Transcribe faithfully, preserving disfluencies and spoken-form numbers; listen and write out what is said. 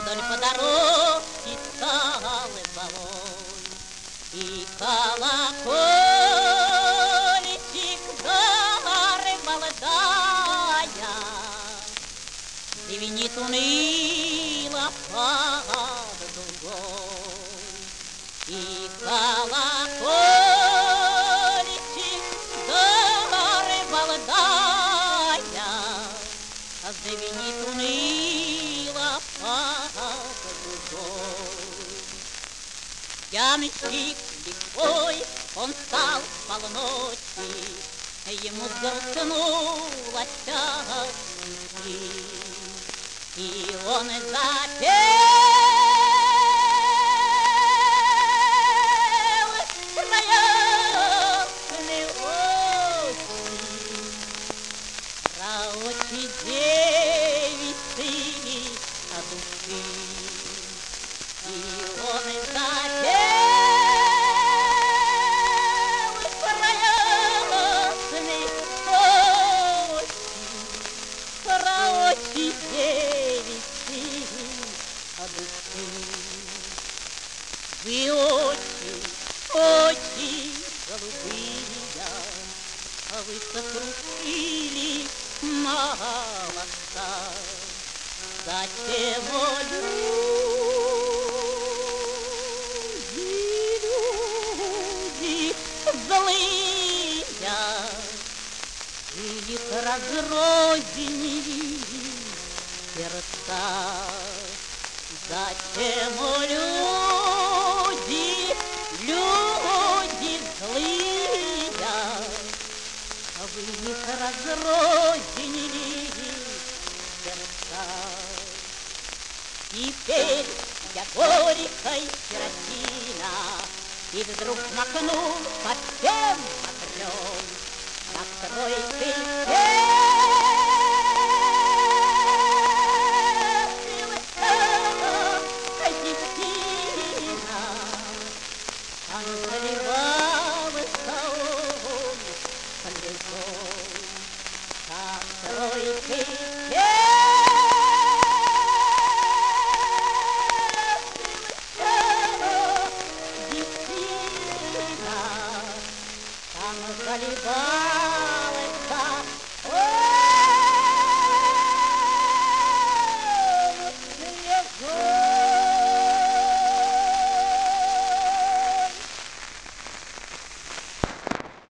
вдоль по дороге сталы баллон. И колокольчик дары молодая звенит уныло под дугой. И колокольчик дары молодая звенит уныло под дугой. Ямщик лихой, он стал с полночи, ему сгорцнулась тоски, и он запел проясной осени про очи девицы от души. И он запел проясной осени про очи девицы от души. Вы очень, очень голубые, вы сокрушили молодца. Зачем, о люди, люди злые, вы их разрознили сердца? Зачем, о люди, люди злые, вы их разрознили сердца? Теперь я горькой сиротина, и вдруг махнул совсем огнем. Накройте